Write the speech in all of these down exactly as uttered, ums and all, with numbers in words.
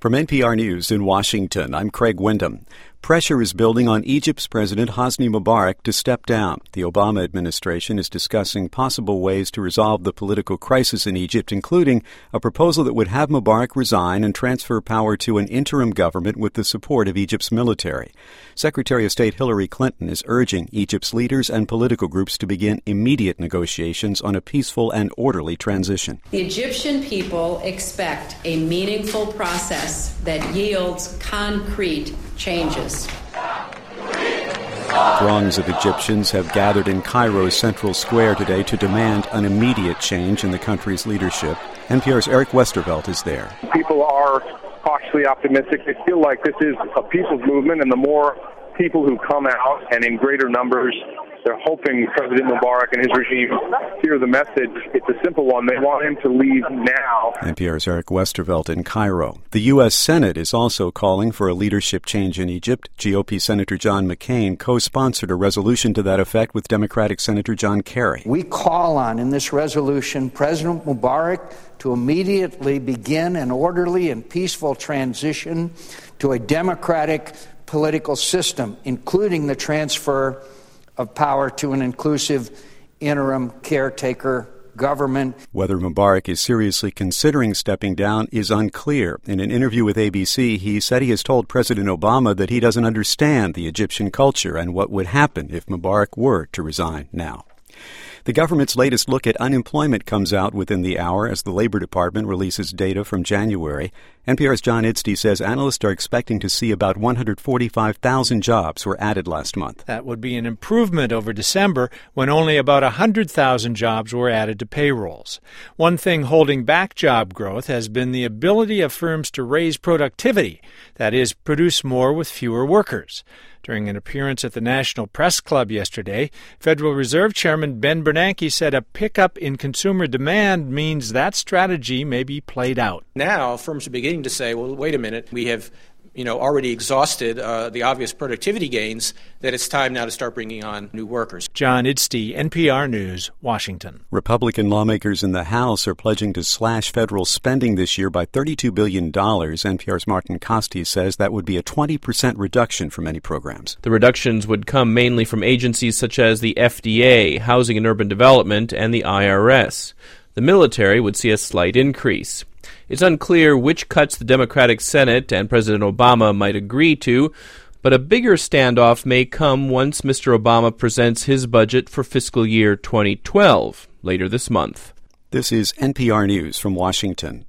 From N P R News in Washington, I'm Craig Wyndham. Pressure is building on Egypt's President Hosni Mubarak to step down. The Obama administration is discussing possible ways to resolve the political crisis in Egypt, including a proposal that would have Mubarak resign and transfer power to an interim government with the support of Egypt's military. Secretary of State Hillary Clinton is urging Egypt's leaders and political groups to begin immediate negotiations on a peaceful and orderly transition. The Egyptian people expect a meaningful process that yields concrete changes. Throngs of Egyptians have gathered in Cairo's central square today to demand an immediate change in the country's leadership. N P R's Eric Westervelt is there. People are cautiously optimistic. They feel like this is a people's movement, and the more people who come out, and in greater numbers, they're hoping President Mubarak and his regime hear the message. It's a simple one. They want him to leave now. N P R's Eric Westervelt in Cairo. The U S. Senate is also calling for a leadership change in Egypt. G O P Senator John McCain co-sponsored a resolution to that effect with Democratic Senator John Kerry. We call on, in this resolution, President Mubarak to immediately begin an orderly and peaceful transition to a democratic political system, including the transfer of power to an inclusive interim caretaker government. Whether Mubarak is seriously considering stepping down is unclear. In an interview with A B C, he said he has told President Obama that he doesn't understand the Egyptian culture and what would happen if Mubarak were to resign now. The government's latest look at unemployment comes out within the hour as the Labor Department releases data from January. N P R's John Idsty says analysts are expecting to see about one hundred forty-five thousand jobs were added last month. That would be an improvement over December, when only about one hundred thousand jobs were added to payrolls. One thing holding back job growth has been the ability of firms to raise productivity, that is, produce more with fewer workers. During an appearance at the National Press Club yesterday, Federal Reserve Chairman Ben Bernanke said a pickup in consumer demand means that strategy may be played out. Now, firms are beginning to say, well, wait a minute, we have you know, already exhausted uh, the obvious productivity gains, that it's time now to start bringing on new workers. John Idsty, N P R News, Washington. Republican lawmakers in the House are pledging to slash federal spending this year by thirty-two billion dollars. N P R's Martin Costi says that would be a twenty percent reduction for many programs. The reductions would come mainly from agencies such as the F D A, Housing and Urban Development, and the I R S. The military would see a slight increase. It's unclear which cuts the Democratic Senate and President Obama might agree to, but a bigger standoff may come once Mister Obama presents his budget for fiscal year twenty twelve later this month. This is N P R News from Washington.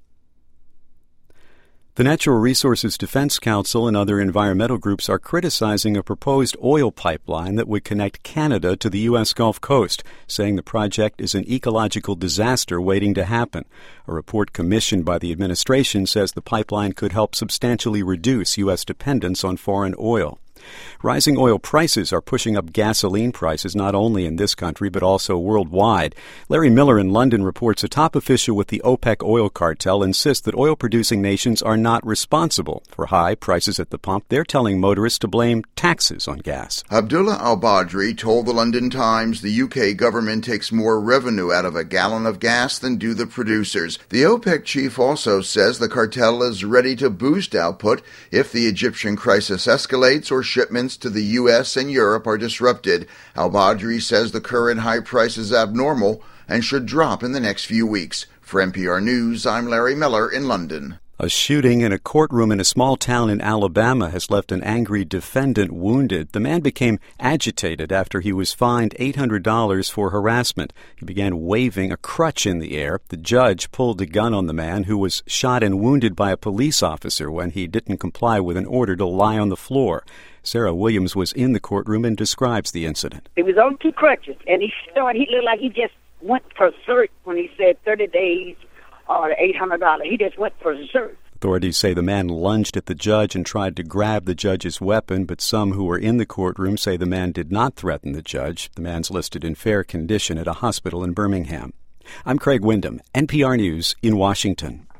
The Natural Resources Defense Council and other environmental groups are criticizing a proposed oil pipeline that would connect Canada to the U S. Gulf Coast, saying the project is an ecological disaster waiting to happen. A report commissioned by the administration says the pipeline could help substantially reduce U S dependence on foreign oil. Rising oil prices are pushing up gasoline prices not only in this country but also worldwide. Larry Miller in London reports a top official with the OPEC oil cartel insists that oil-producing nations are not responsible for high prices at the pump. They're telling motorists to blame taxes on gas. Abdullah al-Badri told the London Times the U K government takes more revenue out of a gallon of gas than do the producers. The OPEC chief also says the cartel is ready to boost output if the Egyptian crisis escalates or shipments to the U S and Europe are disrupted. Al-Badri says the current high price is abnormal and should drop in the next few weeks. For N P R News, I'm Larry Miller in London. A shooting in a courtroom in a small town in Alabama has left an angry defendant wounded. The man became agitated after he was fined eight hundred dollars for harassment. He began waving a crutch in the air. The judge pulled a gun on the man, who was shot and wounded by a police officer when he didn't comply with an order to lie on the floor. Sarah Williams was in the courtroom and describes the incident. He was on two crutches, and he started, he looked like he just went berserk when he said thirty days or eight hundred dollars. He just went berserk. Authorities say the man lunged at the judge and tried to grab the judge's weapon, but some who were in the courtroom say the man did not threaten the judge. The man's listed in fair condition at a hospital in Birmingham. I'm Craig Wyndham, N P R News in Washington.